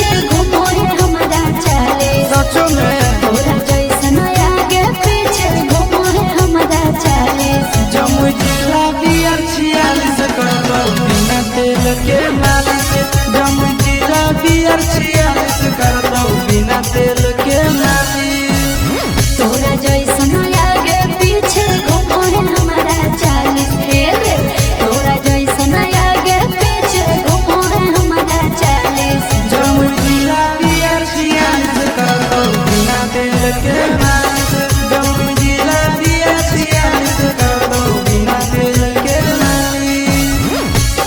पीछे घूमो रे हमारा चाले सचो में तोरा जैसन आगे पीछे घूमो रे हमारा चाले जमुई जिला बियर 46 करतो बिना तेल के मालिश जमुई जिला बियर 46 करतो बिना तेल के मालिश तोरा जैसन आगे पीछे घूमो रे हमारा चाले रे तोरा जैसन आगे पीछे घूमो रे हमारा चाले जमुई जिला बियर 46 करतो बिना तेल के मालिश जमुई जिला बियर 46 करतो बिना तेल के मालिश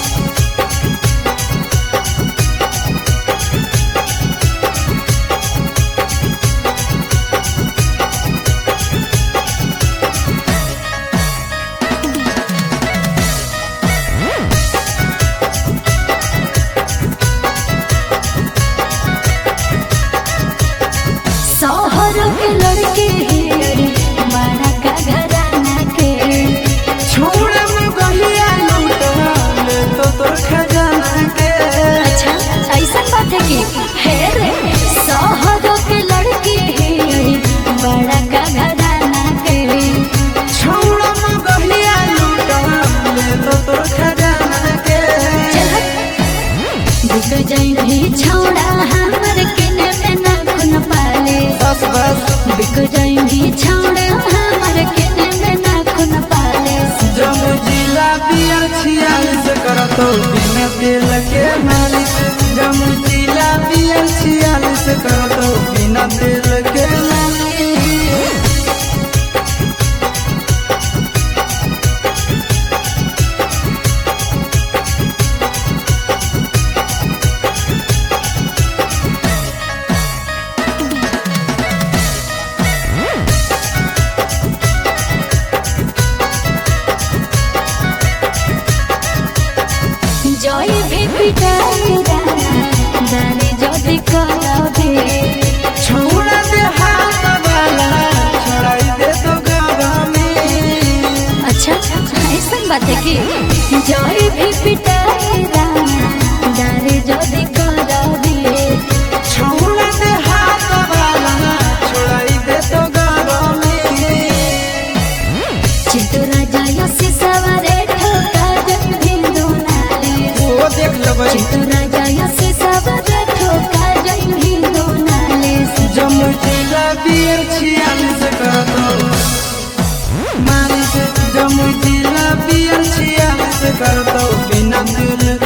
शहर के लड़के हेरी बड़ा का घराना के छोड़ में गहिया लूटा ले तो तोर खजाना के अच्छा ऐसा बात है कि हे रे शहर के लड़के हेरी बड़ा का घराना के छोड़ में गहिया लूटा ले तो तोर खजाना के बिक जाई भी छौड़ा हमर किने में ना खुन पाले बस बस बिक जाई भी छौड़ा हमर किने में ना खुन पाले जमुई जिला बियर 46 करतो बिना तेल के मालिश जमुई जिला बियर 46 करतो बिना तेल के मालिश जय भी पिटाई दानी जदि करबे छोड़ा दे हाथ वाला छोड़ाई दे तो गवा में अच्छा ऐसा बात है कि जय भी पिटाई दानी जदि करबे छोड़ा दे हाथ वाला छोड़ाई दे तो गवा में चितरा जाय से सवारे ठोका जब हिंदू नाले वो देख लेबै चितरा जाय से सवारे ठोका जब हिंदू नाले जमुई जिला बियर 46 करतो मालिश जमुई जिला बियर 46 करतो बिना तेल